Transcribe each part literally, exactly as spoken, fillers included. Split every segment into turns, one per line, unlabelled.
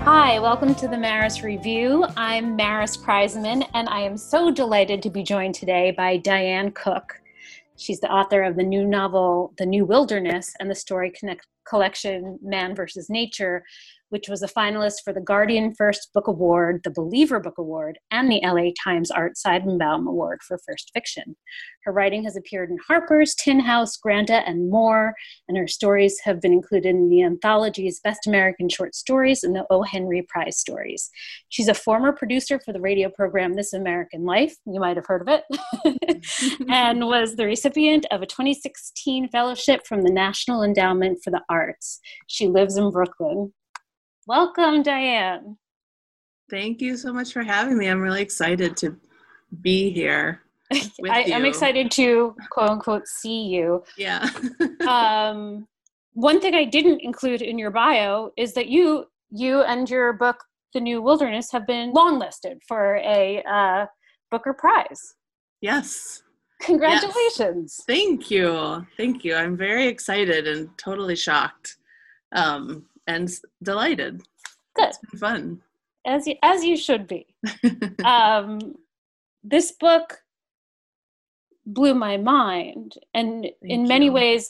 Hi, welcome to the Maris Review. I'm Maris Kreisman, and I am so delighted to be joined today by Diane Cook. She's the author of the new novel, The New Wilderness, and the story connect- collection, Man versus Nature, which was a finalist for the Guardian First Book Award, the Believer Book Award, and the L A Times Art Seidenbaum Award for First Fiction. Her writing has appeared in Harper's, Tin House, Granta, and more, and her stories have been included in the anthologies Best American Short Stories and the O. Henry Prize Stories. She's a former producer for the radio program This American Life, you might have heard of it, and was the recipient of a twenty sixteen fellowship from the National Endowment for the Arts. She lives in Brooklyn. Welcome, Diane.
Thank you so much for having me. I'm really excited to be here with
I,
you.
I'm excited to, quote unquote, see you.
Yeah.
um, one thing I didn't include in your bio is that you, you and your book, The New Wilderness, have been longlisted for a uh, Booker Prize.
Yes.
Congratulations.
Yes. Thank you. Thank you. I'm very excited and totally shocked. Um, and delighted.
Good.
It's been fun.
As you, as you should be. um, this book blew my mind. And
Thank
in many
you.
ways,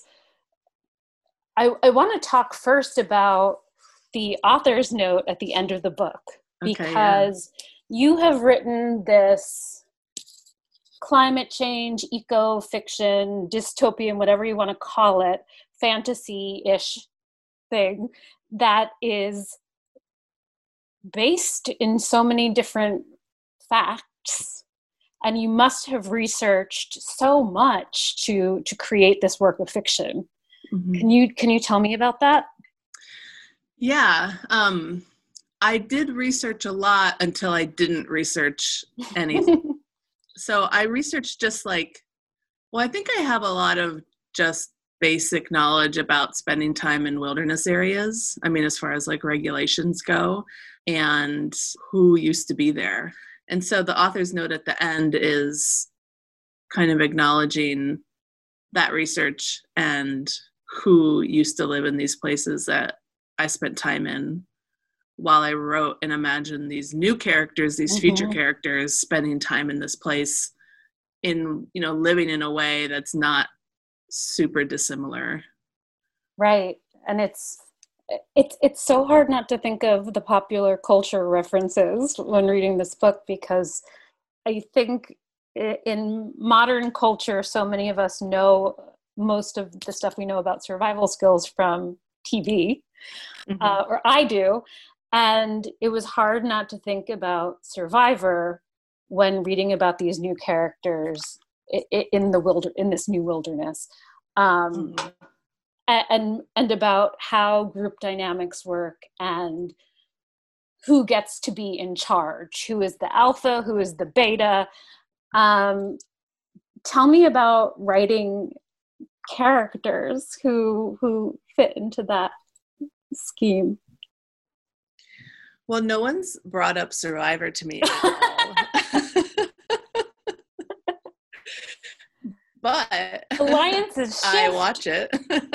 I, I want to talk first about the author's note at the end of the book.
Okay,
because yeah. you have written this climate change, eco-fiction, dystopian, whatever you want to call it, fantasy-ish thing that is based in so many different facts, and you must have researched so much to to create this work of fiction. Mm-hmm. Can you can you tell me about that?
Yeah, um, I did research a lot until I didn't research anything. So I researched just like, well, I think I have a lot of just basic knowledge about spending time in wilderness areas. I mean, as far as like regulations go and who used to be there. And so the author's note at the end is kind of acknowledging that research and who used to live in these places that I spent time in while I wrote and imagined these new characters, these mm-hmm. future characters spending time in this place in, you know, living in a way that's not super dissimilar.
Right. And it's it's it's so hard not to think of the popular culture references when reading this book, because I think in modern culture, so many of us know most of the stuff we know about survival skills from T V, mm-hmm. uh, or I do. And it was hard not to think about Survivor when reading about these new characters in the wilder in this new wilderness, um, mm-hmm. and and about how group dynamics work and who gets to be in charge, who is the alpha, who is the beta. Um, tell me about writing characters who who fit into that scheme.
Well, no one's brought up Survivor to me at all. But
Alliance is shift.
I watch it.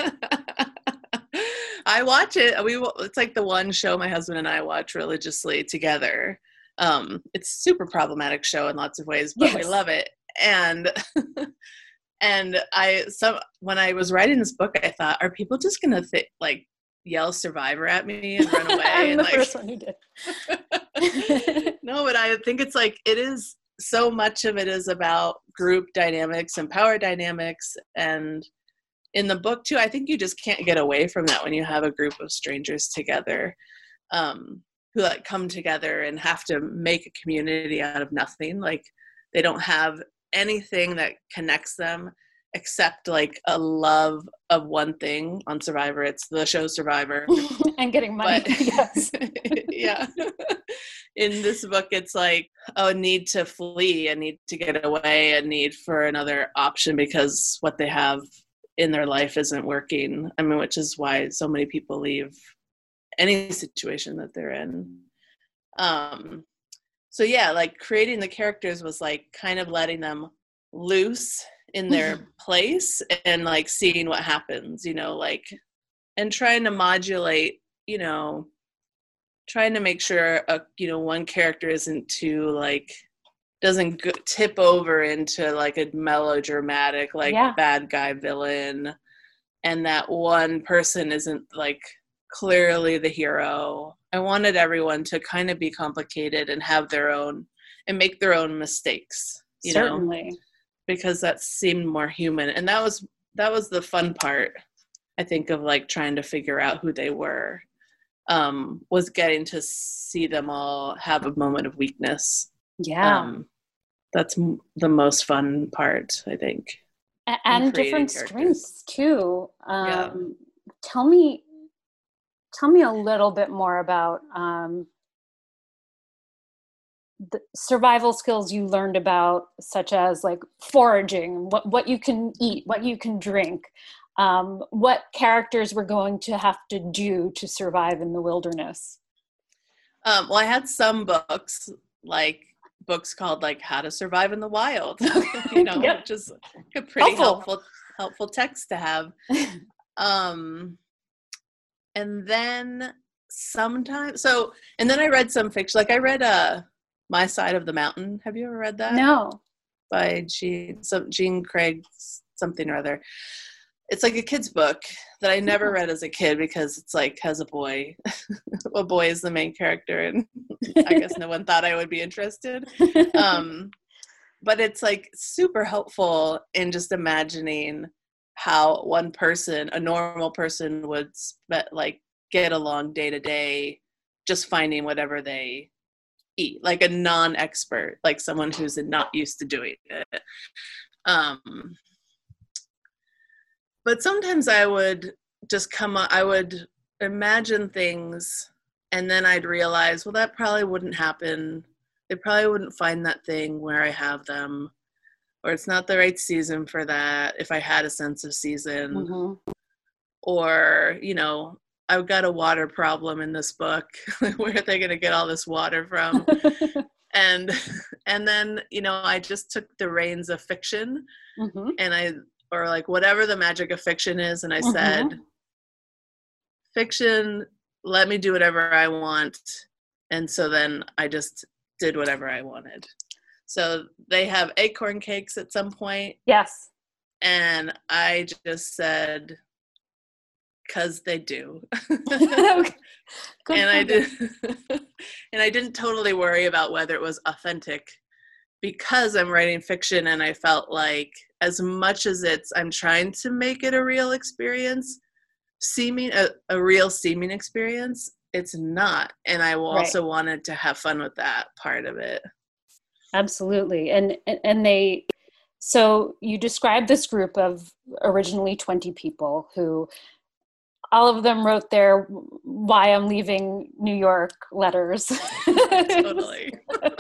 I watch it. We it's like the one show my husband and I watch religiously together. Um, it's a super problematic show in lots of ways, but yes. we love it. And and I so when I was writing this book, I thought, are people just gonna th- like yell Survivor at me and run away?
I'm
and
the
like,
first one who did.
No, but I think it's like it is. So much of it is about group dynamics and power dynamics. And in the book too, I think you just can't get away from that when you have a group of strangers together, um, who like come together and have to make a community out of nothing. Like they don't have anything that connects them except like a love of one thing. On Survivor, it's the show Survivor.
And getting money.
But, yes. Yeah. In this book, it's like a need to flee, a need to get away, a need for another option because what they have in their life isn't working. I mean, which is why so many people leave any situation that they're in. Um, so yeah, like creating the characters was like kind of letting them loose in their place and like seeing what happens, you know, like, and trying to modulate, you know, trying to make sure a, you know, one character isn't too like doesn't go, tip over into like a melodramatic like
yeah.
bad guy villain, and that one person isn't like clearly the hero. I wanted everyone to kind of be complicated and have their own and make their own mistakes, you
Certainly.
know, because that seemed more human. And that was that was the fun part, I think, of like trying to figure out who they were, um, was getting to see them all have a moment of weakness.
Yeah.
Um, that's m- the most fun part, I think.
A- and different
characters.
strengths too. Um,
Yeah.
Tell me, tell me a little bit more about um, the survival skills you learned about, such as like foraging, what what you can eat, what you can drink, um, what characters were going to have to do to survive in the wilderness.
Um, well, I had some books, like books called like How to Survive in the Wild, you know,
Yep.
which is a pretty
Helpful.
helpful helpful text to have. Um, and then sometimes, so, and then I read some fiction, like I read uh, My Side of the Mountain. Have you ever read that?
No.
By Jean, some Jean Craig something or other. It's like a kid's book that I never read as a kid because it's like has a boy. A boy is the main character, and I guess no one thought I would be interested. Um, but it's like super helpful in just imagining how one person, a normal person, would spe- like get along day to day, just finding whatever they eat, like a non-expert, like someone who's not used to doing it. Um, but sometimes I would just come up, I would imagine things, and then I'd realize, well, that probably wouldn't happen. They probably wouldn't find that thing where I have them, or it's not the right season for that if I had a sense of season.
Mm-hmm.
Or, you know, I've got a water problem in this book. Where are they going to get all this water from? and and then, you know, I just took the reins of fiction,
Mm-hmm.
and I, or like whatever the magic of fiction is, and I
Mm-hmm.
said, fiction, let me do whatever I want. And so then I just did whatever I wanted. So they have acorn cakes at some point.
Yes.
And I just said, because they do.
Good
and I
point.
did and I didn't totally worry about whether it was authentic, because I'm writing fiction, and I felt like as much as it's I'm trying to make it a real experience, seeming a, a real seeming experience, it's not. And I also right. wanted to have fun with that part of it.
Absolutely. And and they, so you described this group of originally twenty people who all of them wrote their why I'm leaving New York letters.
Totally.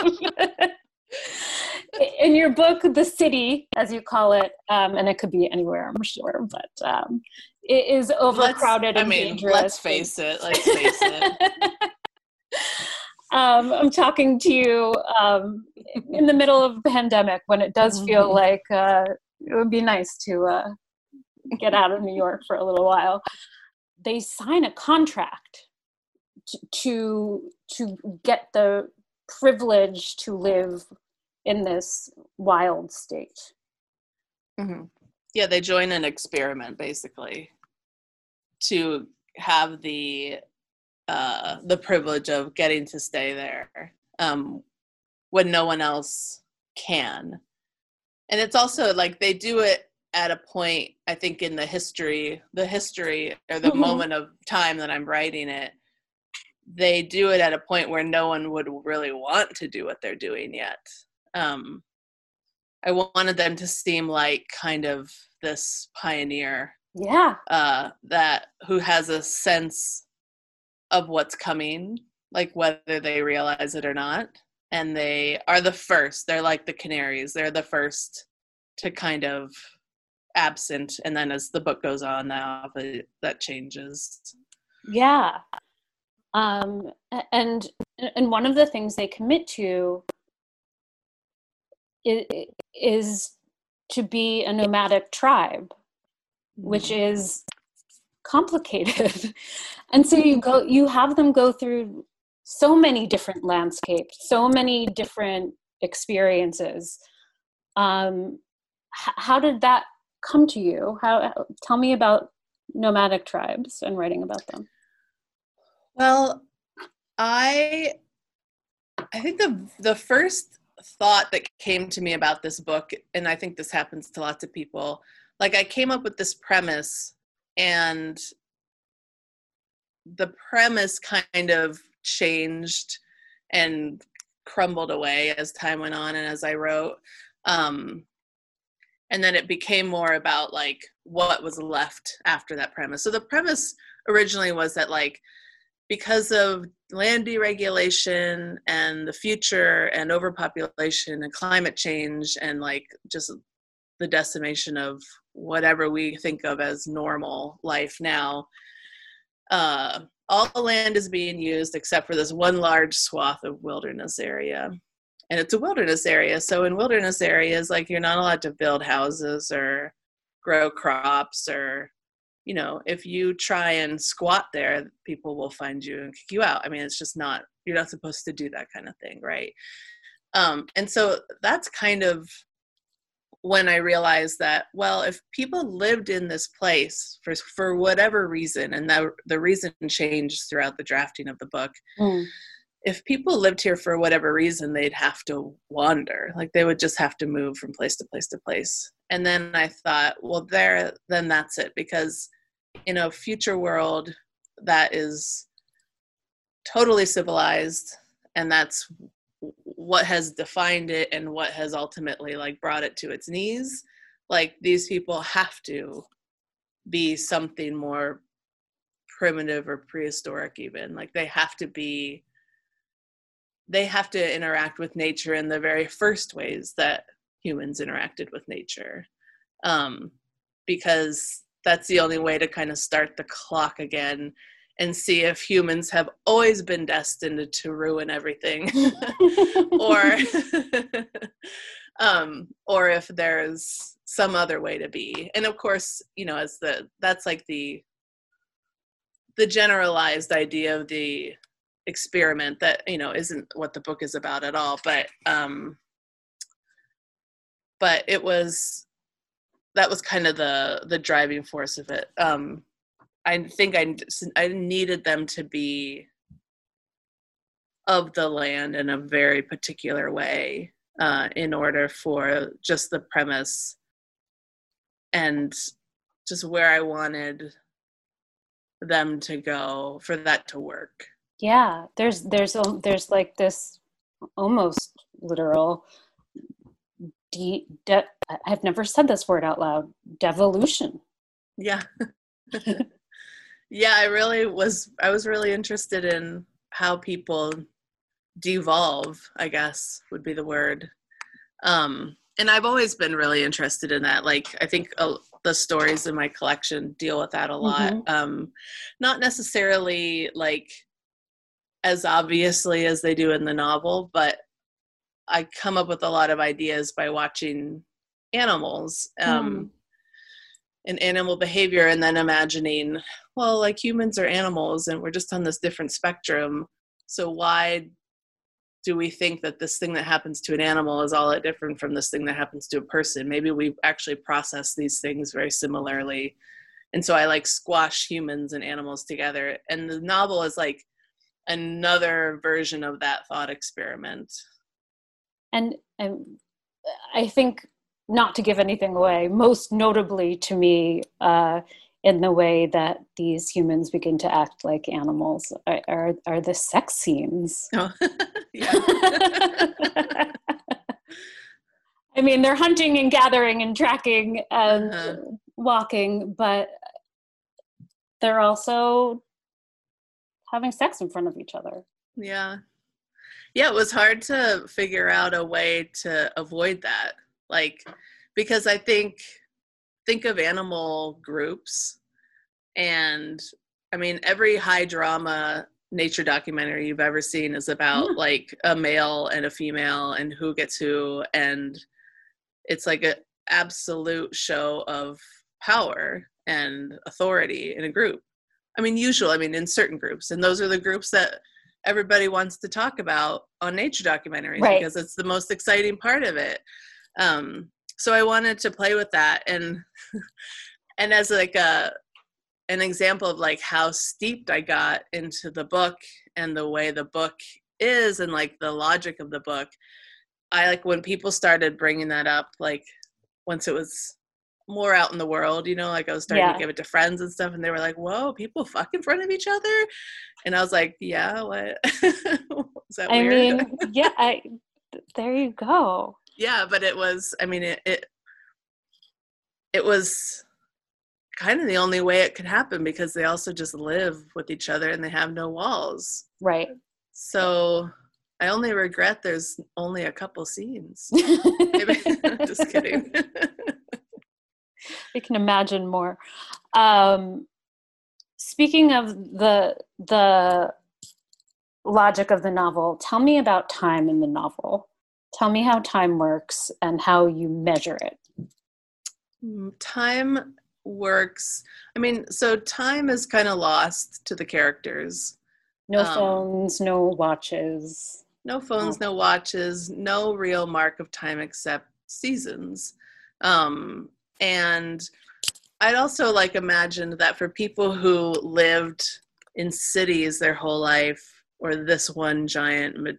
In your book, The City, as you call it, um, and it could be anywhere, I'm sure, but um, it is overcrowded
let's,
and
I mean,
dangerous.
Let's face it. Let's face it.
um, I'm talking to you um, in the middle of the pandemic, when it does feel mm-hmm. like uh, it would be nice to uh, get out of New York for a little while. They sign a contract to, to to get the privilege to live in this wild state.
Mm-hmm. Yeah, they join an experiment basically to have the uh, the privilege of getting to stay there um, when no one else can. And it's also like they do it at a point, I think, in the history, the history or the mm-hmm. moment of time that I'm writing it, they do it at a point where no one would really want to do what they're doing yet. Um, I wanted them to seem like kind of this pioneer,
yeah,
uh, that who has a sense of what's coming, like whether they realize it or not. And they are the first. They're like the canaries. They're the first to kind of absent, and then as the book goes on, now that changes.
Yeah, um, and and one of the things they commit to is, is to be a nomadic tribe, which is complicated. And so you go, you have them go through so many different landscapes, so many different experiences. Um, h- how did that come to you? How, tell me about nomadic tribes and writing about them.
Well, I I think the the first thought that came to me about this book, and I think this happens to lots of people, like I came up with this premise, and the premise kind of changed and crumbled away as time went on and as I wrote. Um, and then it became more about like what was left after that premise. So the premise originally was that like, because of land deregulation and the future and overpopulation and climate change and like just the decimation of whatever we think of as normal life now, uh, all the land is being used except for this one large swath of wilderness area. And it's a wilderness area. So in wilderness areas, like you're not allowed to build houses or grow crops, or, you know, if you try and squat there, people will find you and kick you out. I mean, it's just not, you're not supposed to do that kind of thing, right? Um, and so that's kind of when I realized that, well, if people lived in this place for for whatever reason, and that the reason changed throughout the drafting of the book, mm. if people lived here for whatever reason, they'd have to wander. Like they would just have to move from place to place to place. And then I thought, well, there, then that's it, because in a future world that is totally civilized, and that's what has defined it and what has ultimately like brought it to its knees, like these people have to be something more primitive or prehistoric, even like they have to be, they have to interact with nature in the very first ways that humans interacted with nature, um, because that's the only way to kind of start the clock again and see if humans have always been destined to ruin everything or um, or if there's some other way to be. And of course, you know, as the, that's like the, the generalized idea of the experiment that, you know, isn't what the book is about at all. But, um, but it was, that was kind of the, the driving force of it. Um, I think I, I needed them to be of the land in a very particular way uh, in order for just the premise and just where I wanted them to go for that to work.
Yeah, there's there's there's like this almost literal de, de I've never said this word out loud, devolution.
Yeah. Yeah, I really was, I was really interested in how people devolve, I guess would be the word. Um, and I've always been really interested in that. Like, I think uh, the stories in my collection deal with that a lot. Mm-hmm. Um, not necessarily like as obviously as they do in the novel, but I come up with a lot of ideas by watching animals. Um, mm. And animal behavior, and then imagining, well, like humans are animals and we're just on this different spectrum. So why do we think that this thing that happens to an animal is all that different from this thing that happens to a person? Maybe we actually process these things very similarly. And so I like squash humans and animals together. And the novel is like another version of that thought experiment.
And, and I think, not to give anything away, most notably to me, uh, in the way that these humans begin to act like animals, are are, are the sex scenes. Oh, yeah. I mean, they're hunting and gathering and tracking and uh-huh. walking, but they're also having sex in front of each other.
Yeah. Yeah, it was hard to figure out a way to avoid that. Like, because I think, think of animal groups, and I mean, every high drama nature documentary you've ever seen is about mm. like a male and a female and who gets who. And it's like an absolute show of power and authority in a group. I mean, usually, I mean, in certain groups, and those are the groups that everybody wants to talk about on nature documentaries,
right.
because it's the most exciting part of it. Um, so I wanted to play with that. And, and as like a, an example of like how steeped I got into the book and the way the book is and like the logic of the book, I like when people started bringing that up, like once it was more out in the world, you know, like I was starting yeah. to give it to friends and stuff, and they were like, whoa, people fuck in front of each other? And I was like, yeah, what? Is that
I
weird?
mean, yeah, I, there you go.
Yeah, but it was, I mean, it, it, it was kind of the only way it could happen, because they also just live with each other and they have no walls.
Right.
So I only regret there's only a couple scenes. Just kidding.
We can imagine more. Um, speaking of the the logic of the novel, tell me about time in the novel. Tell me how time works and how you measure it.
Time works. I mean, so time is kind of lost to the characters.
No um, phones, no watches.
No phones, no watches, no real mark of time except seasons. Um, and I'd also like imagined that for people who lived in cities their whole life, or this one giant me-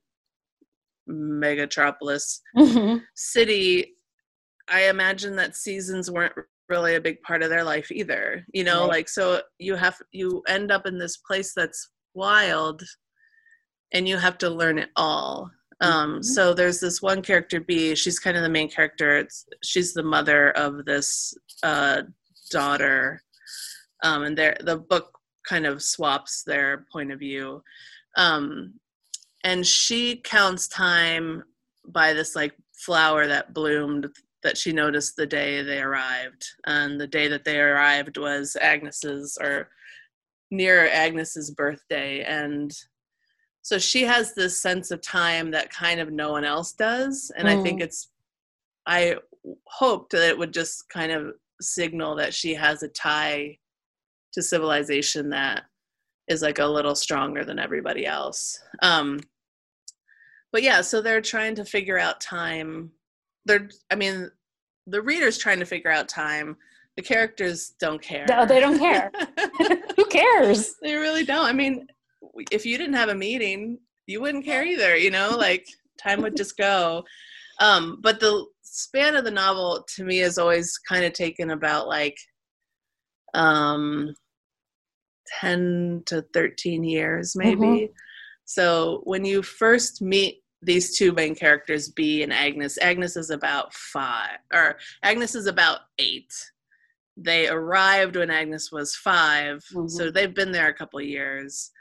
megatropolis mm-hmm. city, I imagine that seasons weren't really a big part of their life either. You know, right. like, so you have, you end up in this place that's wild and you have to learn it all. Um, mm-hmm. So there's this one character, B, she's kind of the main character. It's, she's the mother of this uh, daughter. Um, and the book kind of swaps their point of view. Um, and she counts time by this like flower that bloomed that she noticed the day they arrived. And the day that they arrived was Agnes's, or near Agnes's birthday. And so she has this sense of time that kind of no one else does. And mm. I think it's, I hoped that it would just kind of signal that she has a tie to civilization that is like a little stronger than everybody else. Um, but yeah, so they're trying to figure out time. They're, I mean, the reader's trying to figure out time. The characters don't care.
No, they don't care. Who cares?
They really don't. I mean, if you didn't have a meeting, you wouldn't care either, you know, like time would just go. Um, but the span of the novel to me is always kind of taken about like um, ten to thirteen years, maybe. Mm-hmm. So when you first meet these two main characters, B and Agnes, Agnes is about five, or Agnes is about eight. They arrived when Agnes was five, mm-hmm. so they've been there a couple of years.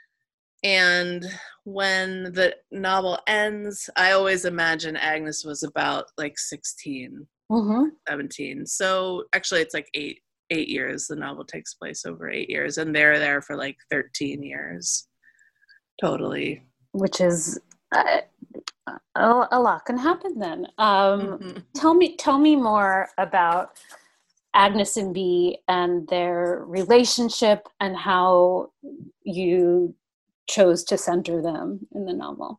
And when the novel ends, I always imagine Agnes was about like sixteen, mm-hmm. seventeen. So actually it's like eight, eight years. The novel takes place over eight years, and they're there for like thirteen years. Totally.
Which is, uh, a, a lot can happen then. Um, mm-hmm. Tell me, tell me more about Agnes and B and their relationship and how you chose to center them in the novel.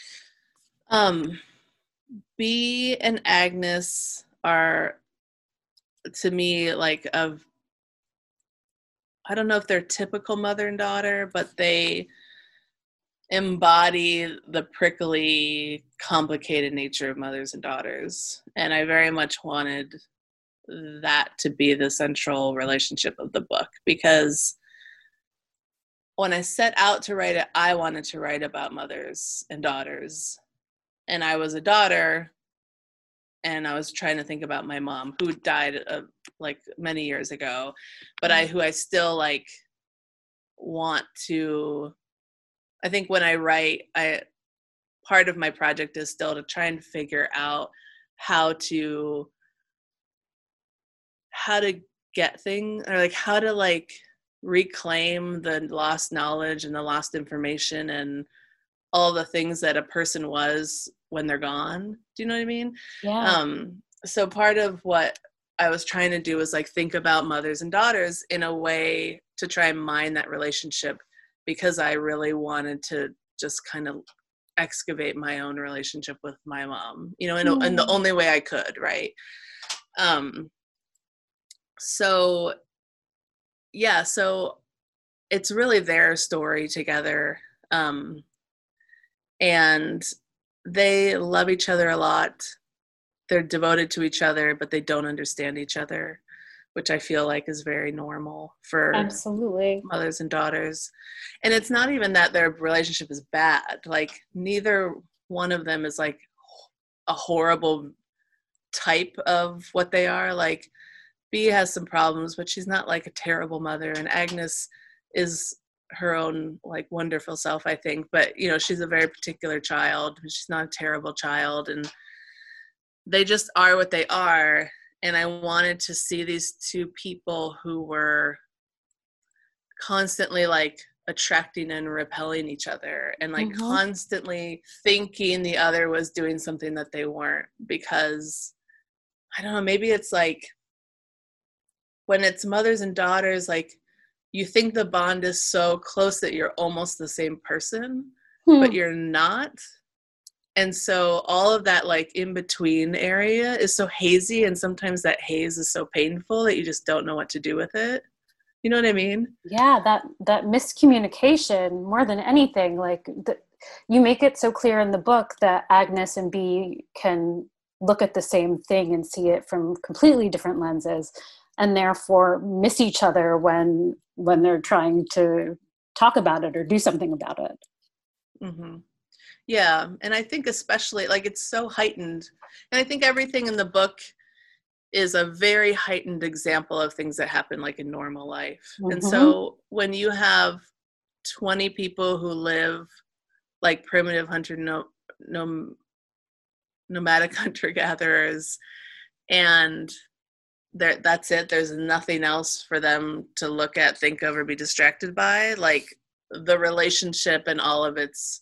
Um, B and Agnes are, to me, like of, I don't know if they're typical mother and daughter, but they embody the prickly, complicated nature of mothers and daughters. And I very much wanted that to be the central relationship of the book, because when I set out to write it, I wanted to write about mothers and daughters. And I was a daughter, and I was trying to think about my mom, who died uh, like many years ago, but I, who I still like want to, I think when I write, I, part of my project is still to try and figure out how to, how to get things, or like how to like reclaim the lost knowledge and the lost information and all the things that a person was when they're gone. Do you know what I mean?
Yeah.
Um, so part of what I was trying to do was like think about mothers and daughters in a way to try and mine that relationship, because I really wanted to just kind of excavate my own relationship with my mom, you know, in,
Mm.
in the only way I could, right? Um, so, yeah, so it's really their story together. Um, and they love each other a lot. They're devoted to each other, but they don't understand each other, which I feel like is very normal for
Absolutely.
mothers and daughters. And it's not even that their relationship is bad. Like, neither one of them is like a horrible type of what they are. Like, B has some problems, but she's not like a terrible mother. And Agnes is her own like wonderful self, I think. But, you know, she's a very particular child. She's not a terrible child. And they just are what they are. And I wanted to see these two people who were constantly like attracting and repelling each other, and like
Mm-hmm.
constantly thinking the other was doing something that they weren't, because I don't know, maybe it's like when it's mothers and daughters, like you think the bond is so close that you're almost the same person,
Hmm.
but you're not. And so all of that like in between area is so hazy, and sometimes that haze is so painful that you just don't know what to do with it. You know what I mean?
Yeah, that that miscommunication more than anything, like the, you make it so clear in the book that Agnes and B can look at the same thing and see it from completely different lenses, and therefore miss each other when when they're trying to talk about it or do something about it.
Mm-hmm. Yeah, and I think especially like it's so heightened, and I think everything in the book is a very heightened example of things that happen like in normal life.
Mm-hmm.
And so when you have twenty people who live like primitive hunter no, no, nomadic hunter gatherers, and that's it, there's nothing else for them to look at, think of, or be distracted by, like the relationship and all of its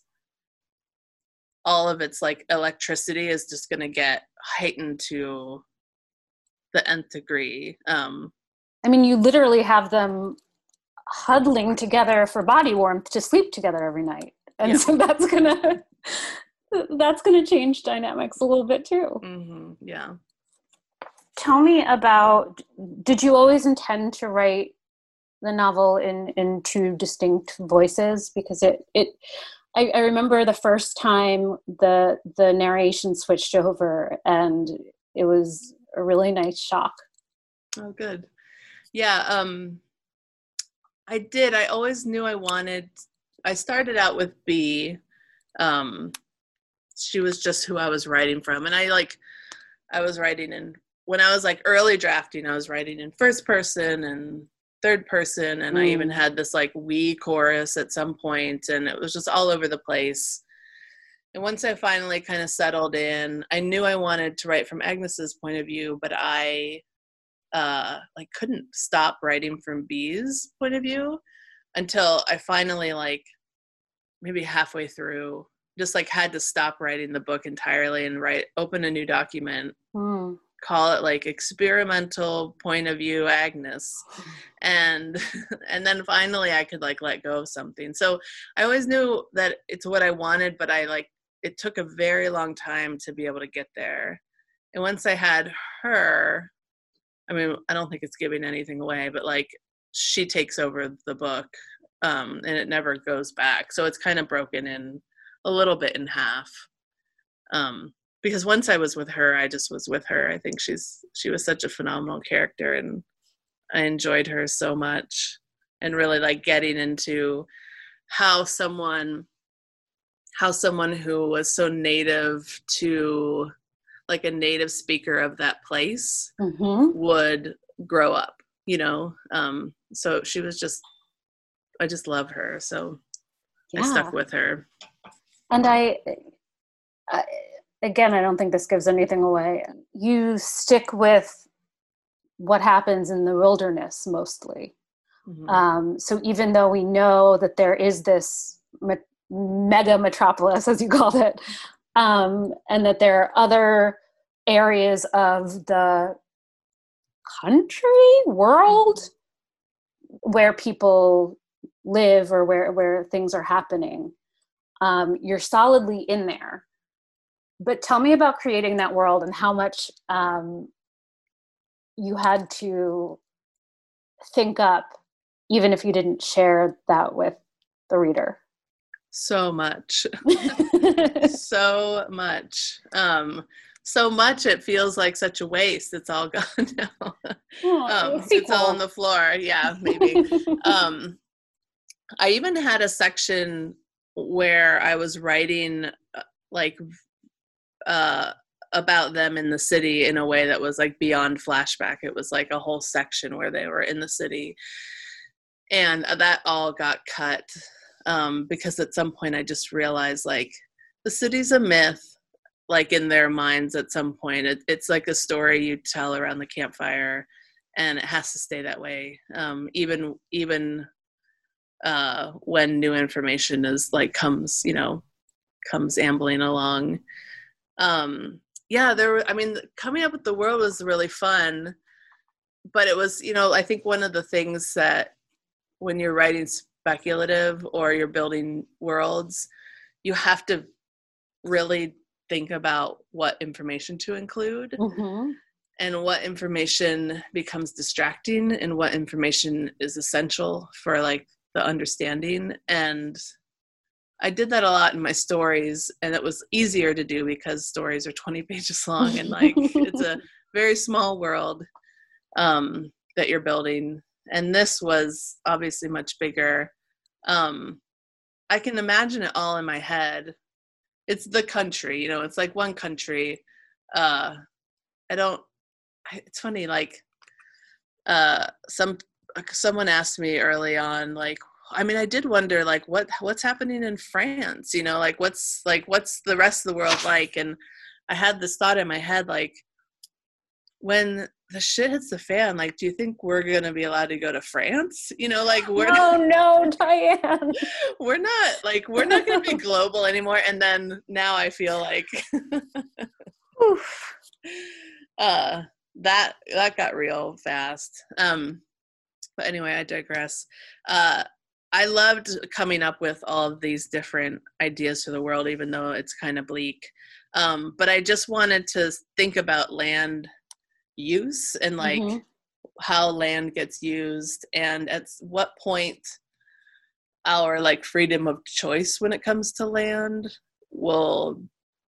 all of its like electricity is just going to get heightened to the nth degree. Um,
I mean, you literally have them huddling together for body warmth to sleep together every night. And yeah. so that's gonna that's gonna change dynamics a little bit too.
Mm-hmm. Yeah.
Tell me about, did you always intend to write the novel in, in two distinct voices? Because it, it I, I remember the first time the the narration switched over, and it was a really nice shock.
Oh, good. Yeah, um, I did. I always knew I wanted, I started out with B. Um, she was just who I was writing from. And I like, I was writing in, when I was like early drafting, I was writing in first person and third person. And mm. I even had this like we chorus at some point, and it was just all over the place. And once I finally kind of settled in, I knew I wanted to write from Agnes's point of view, but I uh, like couldn't stop writing from B's point of view until I finally like maybe halfway through just like had to stop writing the book entirely and write, open a new document, mm. call it like experimental point of view Agnes. And, and then finally I could like let go of something. So I always knew that it's what I wanted, but I like, it took a very long time to be able to get there. And once I had her, I mean, I don't think it's giving anything away, but like she takes over the book, um, and it never goes back. So it's kind of broken in a little bit in half. Um, because once I was with her, I just was with her. I think she's, she was such a phenomenal character, and I enjoyed her so much, and really like getting into how someone, how someone who was so native to like a native speaker of that place mm-hmm. would grow up, you know? Um, so she was just, I just love her. So yeah. I stuck with her.
And I, I, again, I don't think this gives anything away. You stick with what happens in the wilderness mostly. Mm-hmm. Um, so even though we know that there is this me- mega metropolis, as you called it, um, and that there are other areas of the country, world, where people live or where, where things are happening. Um, you're solidly in there. But tell me about creating that world and how much um, you had to think up, even if you didn't share that with the reader.
So much. so much. Um, so much it feels like such a waste. It's all gone now.
Oh,
um, it's all on the floor. Yeah, maybe. um, I even had a section where I was writing uh, like uh, about them in the city in a way that was like beyond flashback. It was like a whole section where they were in the city. And that all got cut um, because at some point I just realized like the city's a myth, like in their minds at some point. It, it's like a story you tell around the campfire, and it has to stay that way. Um, even even uh, when new information is like comes, you know, comes ambling along. Um, yeah, there were, I mean, coming up with the world was really fun, but it was, you know, I think one of the things that when you're writing speculative or you're building worlds, you have to really think about what information to include mm-hmm. and what information becomes distracting and what information is essential for like the understanding. And I did that a lot in my stories, and it was easier to do because stories are twenty pages long and like it's a very small world um, that you're building. And this was obviously much bigger. Um, I can imagine it all in my head. It's the country, you know, it's like one country. Uh, I don't, it's funny, like uh, some, someone asked me early on, like, I mean, I did wonder, like, what what's happening in France? You know, like, what's like, what's the rest of the world like? And I had this thought in my head, like, when the shit hits the fan, like, do you think we're gonna be allowed to go to France? You know, like, we're
oh no, Diane,
we're not like we're not gonna be global anymore. And then now I feel like, uh, that that got real fast. Um, but anyway, I digress. Uh. I loved coming up with all of these different ideas for the world, even though it's kind of bleak. Um, but I just wanted to think about land use and like mm-hmm. how land gets used, and at what point our like freedom of choice when it comes to land will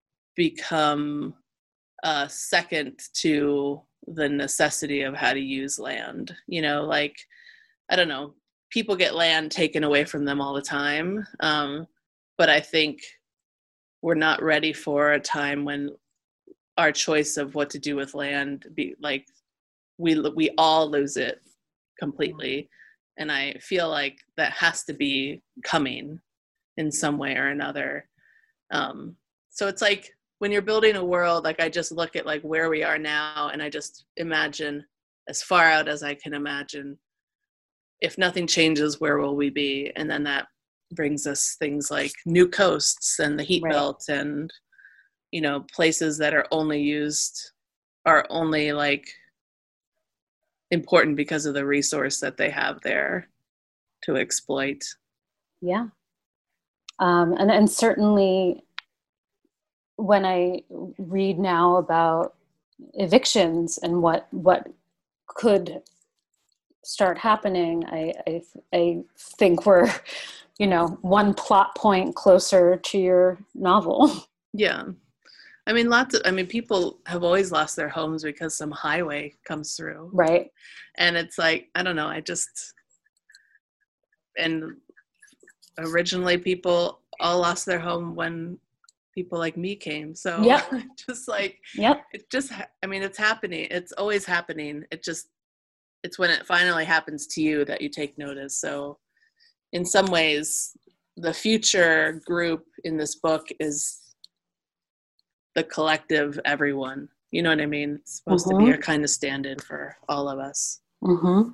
become uh, second to the necessity of how to use land. You know, like, I don't know. People get land taken away from them all the time. Um, but I think we're not ready for a time when our choice of what to do with land be like, we, we all lose it completely. And I feel like that has to be coming in some way or another. Um, so it's like when you're building a world, like I just look at like where we are now and I just imagine as far out as I can imagine, if nothing changes, where will we be? And then that brings us things like new coasts and the heat right. belt and, you know, places that are only used, are only like important because of the resource that they have there to exploit.
Yeah. Um, and, and certainly when I read now about evictions and what, what could start happening, I, I I think we're, you know, one plot point closer to your novel.
Yeah. I mean, lots of, I mean, people have always lost their homes because some highway comes through.
Right.
And it's like, I don't know, I just, and originally people all lost their home when people like me came. So
yep.
just like,
yep.
it just, I mean, it's happening. It's always happening. It just, it's when it finally happens to you that you take notice. So in some ways, the future group in this book is the collective everyone. You know what I mean? It's supposed mm-hmm. to be a kind of stand-in for all of us.
Mm-hmm.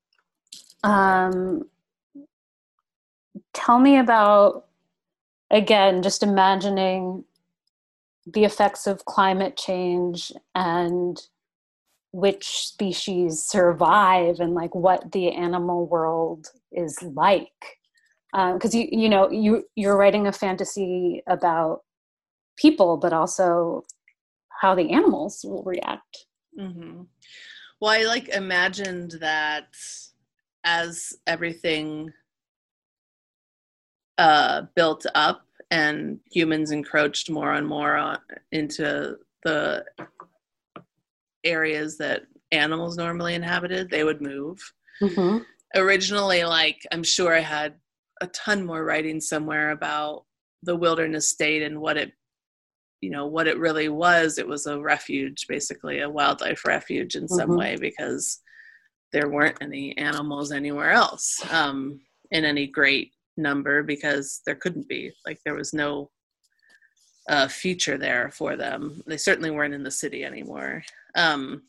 Um, tell me about, again, just imagining the effects of climate change and which species survive and like what the animal world is like because you you know you you're writing a fantasy about people, but also how the animals will react.
Mm-hmm. Well, I like imagined that as everything uh, built up and humans encroached more and more on, into the areas that animals normally inhabited, they would move.
Mm-hmm.
Originally, like, I'm sure I had a ton more writing somewhere about the wilderness state and what it, you know, what it really was. It was a refuge, basically a wildlife refuge in some
Mm-hmm.
way, because there weren't any animals anywhere else um, in any great number, because there couldn't be. Like, there was no uh, future there for them. They certainly weren't in the city anymore. Um,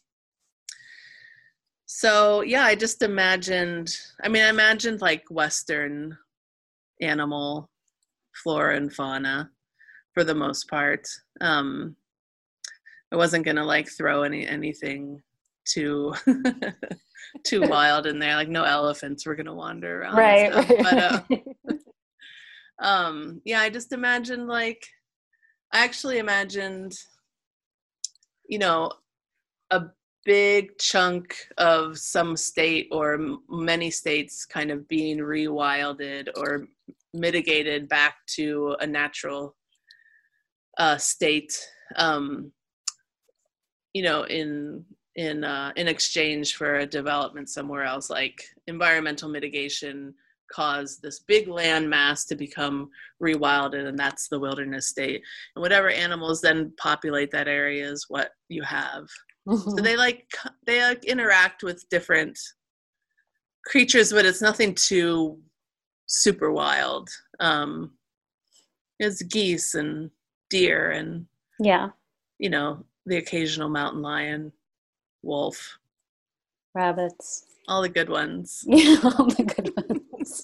so, yeah, I just imagined, I mean, I imagined like Western animal flora and fauna for the most part. Um, I wasn't going to like throw any anything too too wild in there, like no elephants were going to wander around
Right,
and stuff.
right.
But uh, um, yeah, I just imagined like, I actually imagined, you know, a big chunk of some state or m- many states kind of being rewilded or mitigated back to a natural uh, state, um, you know, in in uh, in exchange for a development somewhere else. Like, environmental mitigation caused this big land mass to become rewilded, and that's the wilderness state. And whatever animals then populate that area is what you have.
Mm-hmm.
So they like they like interact with different creatures, but it's nothing too super wild. Um, it's geese and deer and,
Yeah,
you know, the occasional mountain lion, wolf,
rabbits.
all the good ones.
Yeah, all the good ones.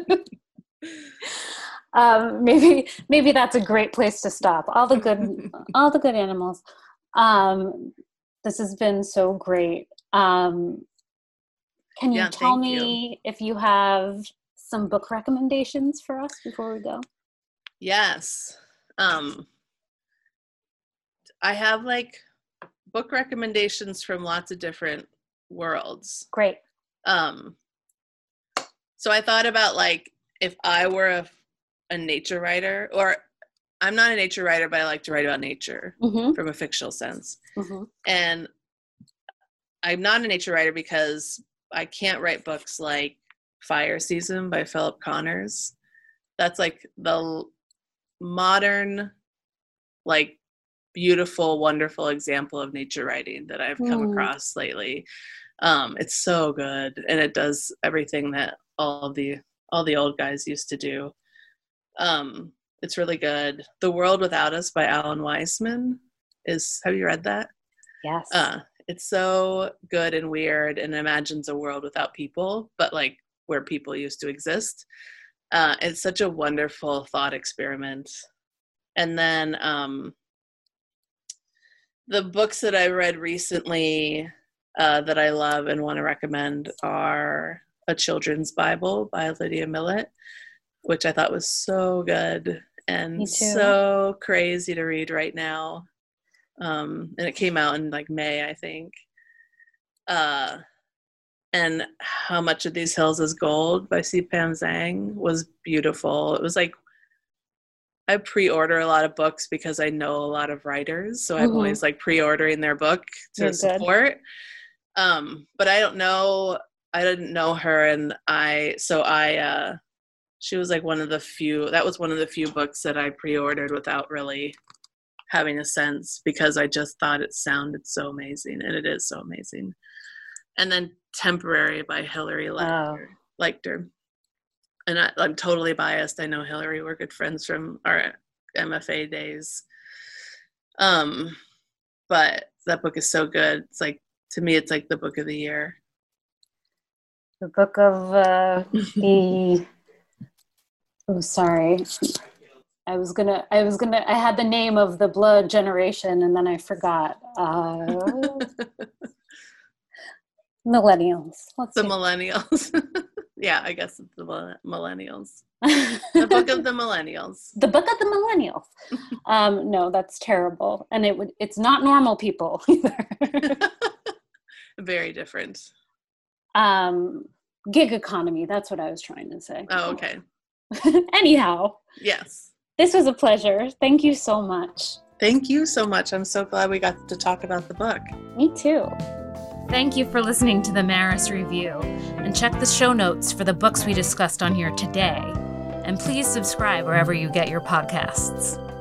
um, maybe maybe that's a great place to stop. All the good, all the good animals. Um, this has been so great. Um, can you
Yeah,
tell
thank
me
you.
if you have some book recommendations for us before we go?
Yes. Um, I have like book recommendations from lots of different worlds.
Great.
Um, so I thought about like, if I were a, a nature writer, or I'm not a nature writer, but I like to write about nature
Mm-hmm.
from a fictional sense.
Mm-hmm.
And I'm not a nature writer because I can't write books like Fire Season by Philip Connors. That's like the modern, like, beautiful, wonderful example of nature writing that I've come
Mm.
across lately. Um, it's so good, and it does everything that all of the all the old guys used to do. Um, it's really good. The World Without Us by Alan Weisman is. Have you read that?
Yes.
Uh, it's so good and weird, and imagines a world without people, but like where people used to exist. Uh, it's such a wonderful thought experiment. And then um, the books that I read recently uh, that I love and want to recommend are A Children's Bible by Lydia Millett, which I thought was so good and so crazy to read right now. Um, and it came out in like May, I think. Uh, and How Much of These Hills is Gold by C. Pam Zhang was beautiful. It was like, I pre-order a lot of books because I know a lot of writers, so I'm mm-hmm. always like pre-ordering their book to You're support. Good. Um, but I don't know, I didn't know her, and I, so I, uh, she was like one of the few, that was one of the few books that I pre-ordered without really having a sense, because I just thought it sounded so amazing, and it is so amazing. And then Temporary by Hilary Lecter. Oh. Lecter. And I, I'm totally biased. I know Hillary, we're good friends from our M F A days. Um, but that book is so good. It's like, to me, it's like the book of the year.
The book of uh, the, oh, sorry. I was gonna, I was gonna, I had the name of the Blood Generation and then I forgot. Uh, millennials. Let's
the
see.
millennials. Yeah, I guess it's the millennials. The book of the millennials.
The book of the millennials. um, no, that's terrible. And it would it's not normal people either.
Very different.
Um, gig economy, that's what I was trying to say.
Oh, okay.
Anyhow.
Yes.
This was a pleasure. Thank you so much.
Thank you so much. I'm so glad we got to talk about the book.
Me too.
Thank you for listening to the Maris Review, and check the show notes for the books we discussed on here today. And please subscribe wherever you get your podcasts.